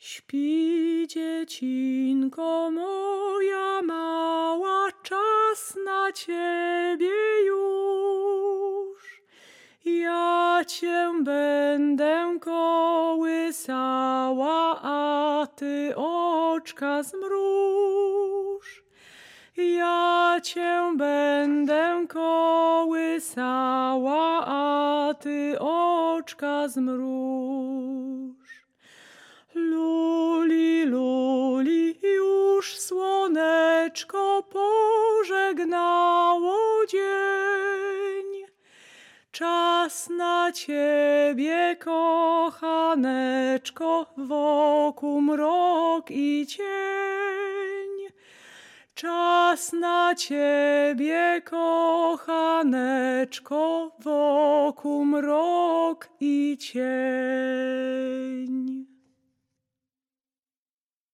Śpi, dziecinko moja mała, czas na ciebie już. Ja cię będę kołysała, a ty oczka zmruż. Ja cię będę kołysała, a ty oczka zmruż. Luli, luli, już słoneczko pożegnało dzień. Czas na ciebie, kochaneczko, wokół mrok i cień. Czas na ciebie, kochaneczko, wokół mrok i cień.